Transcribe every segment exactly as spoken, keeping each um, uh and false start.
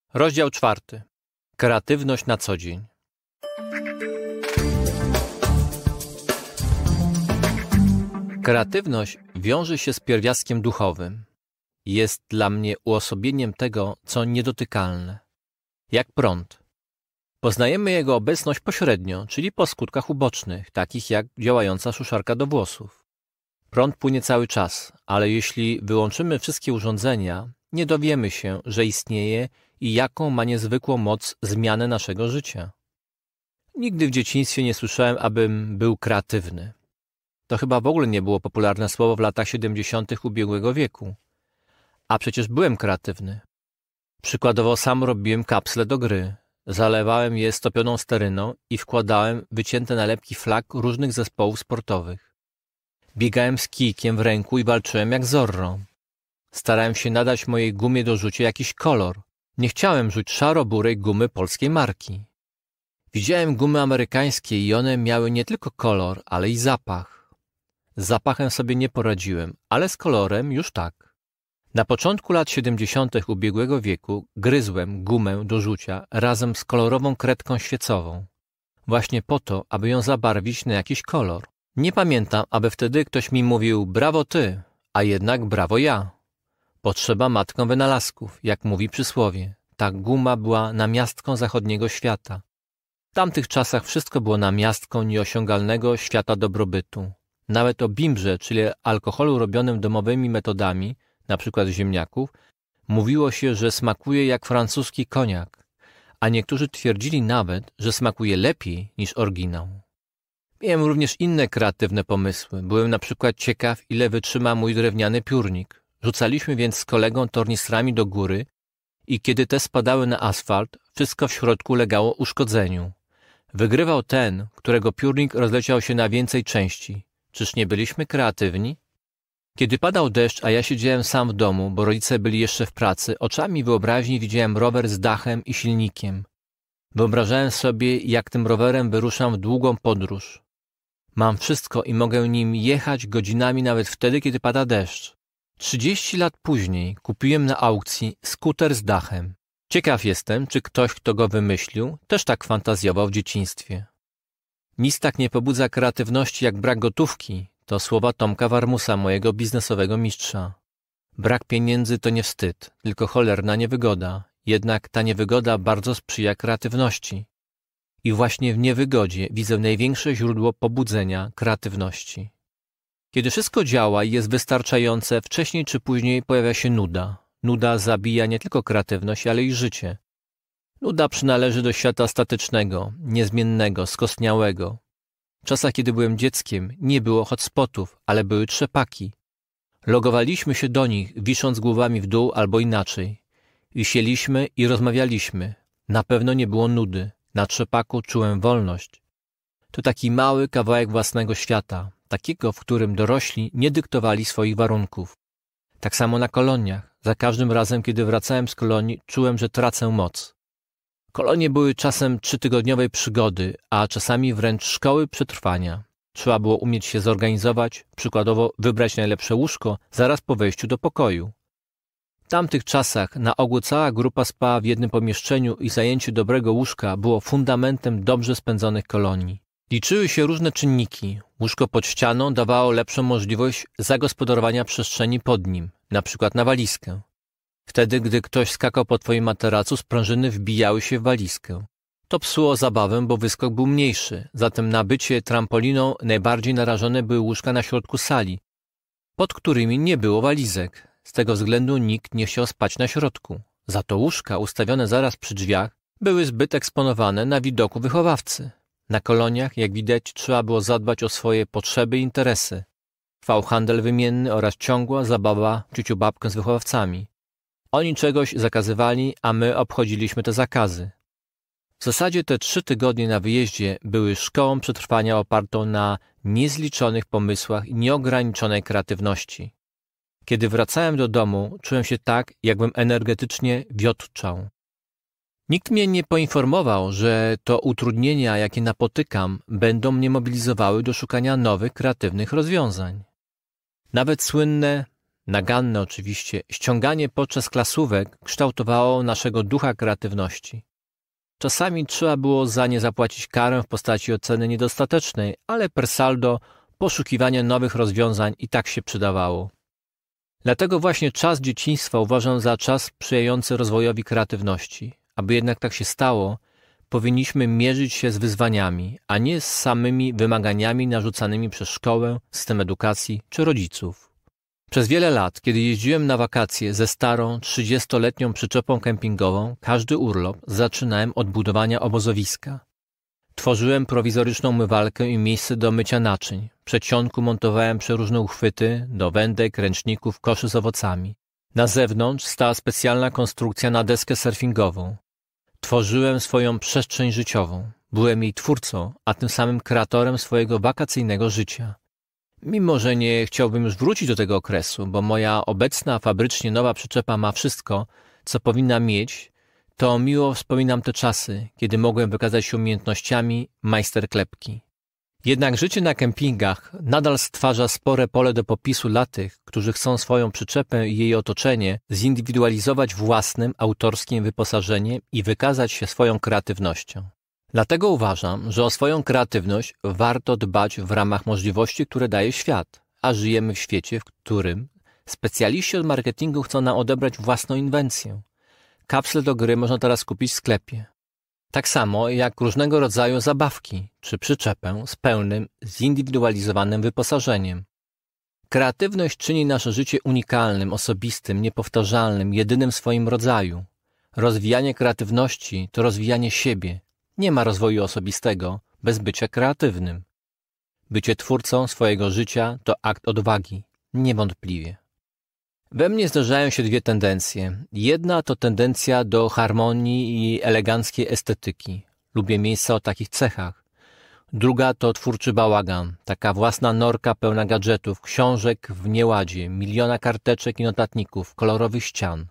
Rozdział czwarty. Kreatywność na co dzień. Kreatywność wiąże się z pierwiastkiem duchowym. Jest dla mnie uosobieniem tego, co niedotykalne. Jak prąd. Poznajemy jego obecność pośrednio, czyli po skutkach ubocznych, takich jak działająca suszarka do włosów. Prąd płynie cały czas, ale jeśli wyłączymy wszystkie urządzenia, nie dowiemy się, że istnieje i jaką ma niezwykłą moc zmiany naszego życia. Nigdy w dzieciństwie nie słyszałem, abym był kreatywny. To chyba w ogóle nie było popularne słowo w latach siedemdziesiątych ubiegłego wieku. A przecież byłem kreatywny. Przykładowo sam robiłem kapsle do gry. Zalewałem je stopioną steryną i wkładałem wycięte nalepki flag różnych zespołów sportowych. Biegałem z kijkiem w ręku i walczyłem jak Zorro. Starałem się nadać mojej gumie do rzucia jakiś kolor. Nie chciałem rzuć szaro-burej gumy polskiej marki. Widziałem gumy amerykańskie i one miały nie tylko kolor, ale i zapach. Z zapachem sobie nie poradziłem, ale z kolorem już tak. Na początku lat siedemdziesiątych ubiegłego wieku gryzłem gumę do rzucia razem z kolorową kredką świecową. Właśnie po to, aby ją zabarwić na jakiś kolor. Nie pamiętam, aby wtedy ktoś mi mówił brawo ty, a jednak brawo ja. Potrzeba matką wynalazków, jak mówi przysłowie. Ta guma była namiastką zachodniego świata. W tamtych czasach wszystko było namiastką nieosiągalnego świata dobrobytu. Nawet o bimbrze, czyli alkoholu robionym domowymi metodami, na przykład ziemniaków, mówiło się, że smakuje jak francuski koniak, a niektórzy twierdzili nawet, że smakuje lepiej niż oryginał. Miałem również inne kreatywne pomysły. Byłem na przykład ciekaw, ile wytrzyma mój drewniany piórnik. Rzucaliśmy więc z kolegą tornistrami do góry i kiedy te spadały na asfalt, wszystko w środku ulegało uszkodzeniu. Wygrywał ten, którego piórnik rozleciał się na więcej części. Czyż nie byliśmy kreatywni? Kiedy padał deszcz, a ja siedziałem sam w domu, bo rodzice byli jeszcze w pracy, oczami wyobraźni widziałem rower z dachem i silnikiem. Wyobrażałem sobie, jak tym rowerem wyruszam w długą podróż. Mam wszystko i mogę nim jechać godzinami nawet wtedy, kiedy pada deszcz. Trzydzieści lat później kupiłem na aukcji skuter z dachem. Ciekaw jestem, czy ktoś, kto go wymyślił, też tak fantazjował w dzieciństwie. Nic tak nie pobudza kreatywności jak brak gotówki. To słowa Tomka Warmusa, mojego biznesowego mistrza. Brak pieniędzy to nie wstyd, tylko cholerna niewygoda. Jednak ta niewygoda bardzo sprzyja kreatywności. I właśnie w niewygodzie widzę największe źródło pobudzenia kreatywności. Kiedy wszystko działa i jest wystarczające, wcześniej czy później pojawia się nuda. Nuda zabija nie tylko kreatywność, ale i życie. Nuda przynależy do świata statycznego, niezmiennego, skostniałego. W czasach, kiedy byłem dzieckiem, nie było hotspotów, ale były trzepaki. Logowaliśmy się do nich, wisząc głowami w dół albo inaczej. Wisieliśmy i rozmawialiśmy. Na pewno nie było nudy. Na trzepaku czułem wolność. To taki mały kawałek własnego świata, takiego, w którym dorośli nie dyktowali swoich warunków. Tak samo na koloniach. Za każdym razem, kiedy wracałem z kolonii, czułem, że tracę moc. Kolonie były czasem trzytygodniowej przygody, a czasami wręcz szkoły przetrwania. Trzeba było umieć się zorganizować, przykładowo wybrać najlepsze łóżko zaraz po wejściu do pokoju. W tamtych czasach na ogół cała grupa spała w jednym pomieszczeniu i zajęcie dobrego łóżka było fundamentem dobrze spędzonych kolonii. Liczyły się różne czynniki. Łóżko pod ścianą dawało lepszą możliwość zagospodarowania przestrzeni pod nim, na przykład na walizkę. Wtedy, gdy ktoś skakał po twoim materacu, sprężyny wbijały się w walizkę. To psuło zabawę, bo wyskok był mniejszy, zatem na bycie trampoliną najbardziej narażone były łóżka na środku sali, pod którymi nie było walizek. Z tego względu nikt nie chciał spać na środku. Za to łóżka ustawione zaraz przy drzwiach były zbyt eksponowane na widoku wychowawcy. Na koloniach, jak widać, trzeba było zadbać o swoje potrzeby i interesy. Trwał handel wymienny oraz ciągła zabawa ciuciubabkę z wychowawcami. Oni czegoś zakazywali, a my obchodziliśmy te zakazy. W zasadzie te trzy tygodnie na wyjeździe były szkołą przetrwania opartą na niezliczonych pomysłach i nieograniczonej kreatywności. Kiedy wracałem do domu, czułem się tak, jakbym energetycznie wiotczał. Nikt mnie nie poinformował, że to utrudnienia, jakie napotykam, będą mnie mobilizowały do szukania nowych, kreatywnych rozwiązań. Nawet słynne naganne oczywiście, ściąganie podczas klasówek kształtowało naszego ducha kreatywności. Czasami trzeba było za nie zapłacić karę w postaci oceny niedostatecznej, ale per saldo poszukiwanie nowych rozwiązań i tak się przydawało. Dlatego właśnie czas dzieciństwa uważam za czas sprzyjający rozwojowi kreatywności. Aby jednak tak się stało, powinniśmy mierzyć się z wyzwaniami, a nie z samymi wymaganiami narzucanymi przez szkołę, system edukacji czy rodziców. Przez wiele lat, kiedy jeździłem na wakacje ze starą, trzydziestoletnią przyczepą kempingową, każdy urlop zaczynałem od budowania obozowiska. Tworzyłem prowizoryczną umywalkę i miejsce do mycia naczyń. W przedsionku montowałem przeróżne uchwyty do wędek, ręczników, koszy z owocami. Na zewnątrz stała specjalna konstrukcja na deskę surfingową. Tworzyłem swoją przestrzeń życiową. Byłem jej twórcą, a tym samym kreatorem swojego wakacyjnego życia. Mimo że nie chciałbym już wrócić do tego okresu, bo moja obecna fabrycznie nowa przyczepa ma wszystko, co powinna mieć, to miło wspominam te czasy, kiedy mogłem wykazać się umiejętnościami majsterklepki. Jednak życie na kempingach nadal stwarza spore pole do popisu dla tych, którzy chcą swoją przyczepę i jej otoczenie zindywidualizować własnym, autorskim wyposażeniem i wykazać się swoją kreatywnością. Dlatego uważam, że o swoją kreatywność warto dbać w ramach możliwości, które daje świat, a żyjemy w świecie, w którym specjaliści od marketingu chcą nam odebrać własną inwencję. Kapsle do gry można teraz kupić w sklepie. Tak samo jak różnego rodzaju zabawki czy przyczepę z pełnym, zindywidualizowanym wyposażeniem. Kreatywność czyni nasze życie unikalnym, osobistym, niepowtarzalnym, jedynym w swoim rodzaju. Rozwijanie kreatywności to rozwijanie siebie. Nie ma rozwoju osobistego bez bycia kreatywnym. Bycie twórcą swojego życia to akt odwagi, niewątpliwie. We mnie zdarzają się dwie tendencje. Jedna to tendencja do harmonii i eleganckiej estetyki. Lubię miejsca o takich cechach. Druga to twórczy bałagan, taka własna norka pełna gadżetów, książek w nieładzie, miliona karteczek i notatników, kolorowych ścian.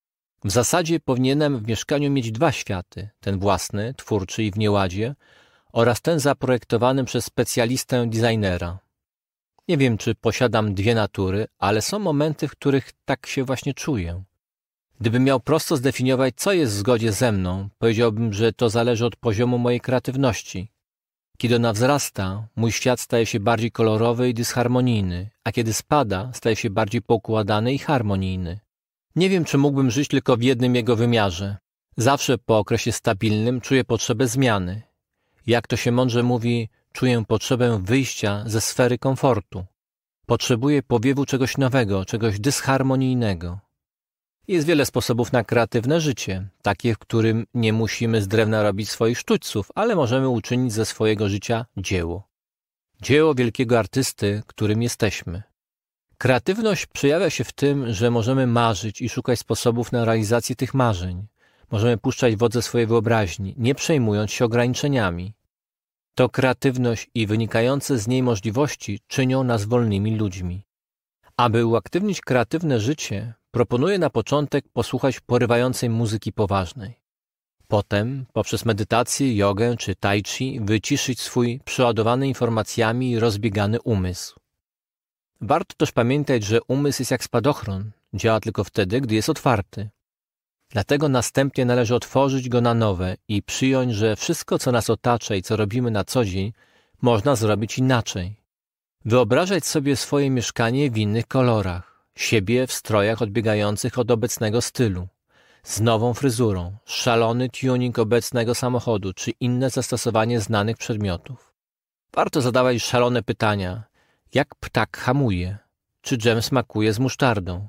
W zasadzie powinienem w mieszkaniu mieć dwa światy, ten własny, twórczy i w nieładzie, oraz ten zaprojektowany przez specjalistę designera. Nie wiem, czy posiadam dwie natury, ale są momenty, w których tak się właśnie czuję. Gdybym miał prosto zdefiniować, co jest w zgodzie ze mną, powiedziałbym, że to zależy od poziomu mojej kreatywności. Kiedy ona wzrasta, mój świat staje się bardziej kolorowy i dysharmonijny, a kiedy spada, staje się bardziej poukładany i harmonijny. Nie wiem, czy mógłbym żyć tylko w jednym jego wymiarze. Zawsze po okresie stabilnym czuję potrzebę zmiany. Jak to się mądrze mówi, czuję potrzebę wyjścia ze sfery komfortu. Potrzebuję powiewu czegoś nowego, czegoś dysharmonijnego. Jest wiele sposobów na kreatywne życie, takie, w którym nie musimy z drewna robić swoich sztućców, ale możemy uczynić ze swojego życia dzieło. Dzieło wielkiego artysty, którym jesteśmy. Kreatywność przejawia się w tym, że możemy marzyć i szukać sposobów na realizację tych marzeń. Możemy puszczać wodze swojej wyobraźni, nie przejmując się ograniczeniami. To kreatywność i wynikające z niej możliwości czynią nas wolnymi ludźmi. Aby uaktywnić kreatywne życie, proponuję na początek posłuchać porywającej muzyki poważnej. Potem, poprzez medytację, jogę czy tai chi, wyciszyć swój przeładowany informacjami i rozbiegany umysł. Warto też pamiętać, że umysł jest jak spadochron, działa tylko wtedy, gdy jest otwarty. Dlatego następnie należy otworzyć go na nowe i przyjąć, że wszystko, co nas otacza i co robimy na co dzień, można zrobić inaczej. Wyobrażać sobie swoje mieszkanie w innych kolorach, siebie w strojach odbiegających od obecnego stylu, z nową fryzurą, szalony tuning obecnego samochodu czy inne zastosowanie znanych przedmiotów. Warto zadawać szalone pytania, jak ptak hamuje, czy dżem smakuje z musztardą,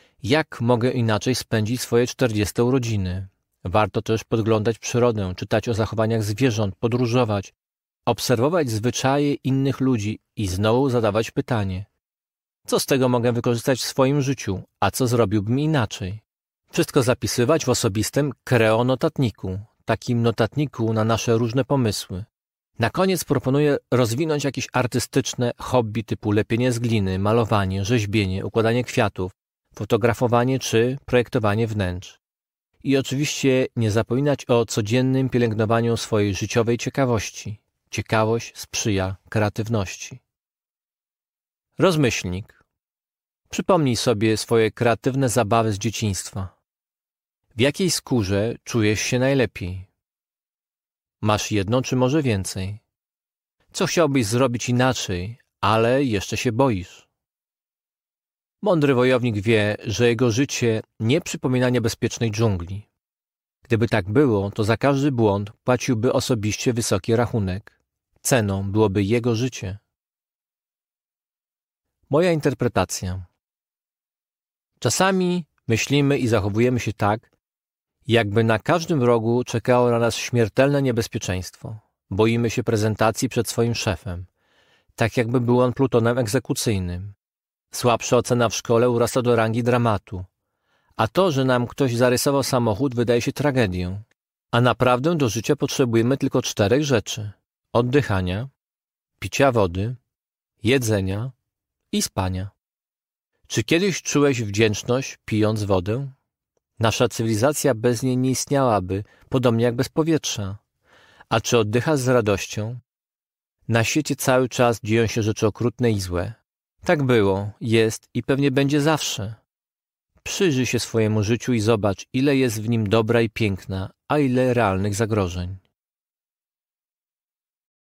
jak mogę inaczej spędzić swoje czterdzieste urodziny. Warto też podglądać przyrodę, czytać o zachowaniach zwierząt, podróżować, obserwować zwyczaje innych ludzi i znowu zadawać pytanie, co z tego mogę wykorzystać w swoim życiu, a co zrobiłbym inaczej. Wszystko zapisywać w osobistym kreo-notatniku, takim notatniku na nasze różne pomysły. Na koniec proponuję rozwinąć jakieś artystyczne hobby typu lepienie z gliny, malowanie, rzeźbienie, układanie kwiatów, fotografowanie czy projektowanie wnętrz. I oczywiście nie zapominać o codziennym pielęgnowaniu swojej życiowej ciekawości. Ciekawość sprzyja kreatywności. Rozmyślnik. Przypomnij sobie swoje kreatywne zabawy z dzieciństwa. W jakiej skórze czujesz się najlepiej? Masz jedną czy może więcej? Co chciałbyś zrobić inaczej, ale jeszcze się boisz? Mądry wojownik wie, że jego życie nie przypomina niebezpiecznej dżungli. Gdyby tak było, to za każdy błąd płaciłby osobiście wysoki rachunek. Ceną byłoby jego życie. Moja interpretacja. Czasami myślimy i zachowujemy się tak, jakby na każdym rogu czekało na nas śmiertelne niebezpieczeństwo. Boimy się prezentacji przed swoim szefem, tak jakby był on plutonem egzekucyjnym. Słabsza ocena w szkole urasta do rangi dramatu, a to, że nam ktoś zarysował samochód, wydaje się tragedią. A naprawdę do życia potrzebujemy tylko czterech rzeczy: oddychania, picia wody, jedzenia i spania. Czy kiedyś czułeś wdzięczność, pijąc wodę? Nasza cywilizacja bez niej nie istniałaby, podobnie jak bez powietrza. A czy oddychasz z radością? Na świecie cały czas dzieją się rzeczy okrutne i złe. Tak było, jest i pewnie będzie zawsze. Przyjrzyj się swojemu życiu i zobacz, ile jest w nim dobra i piękna, a ile realnych zagrożeń.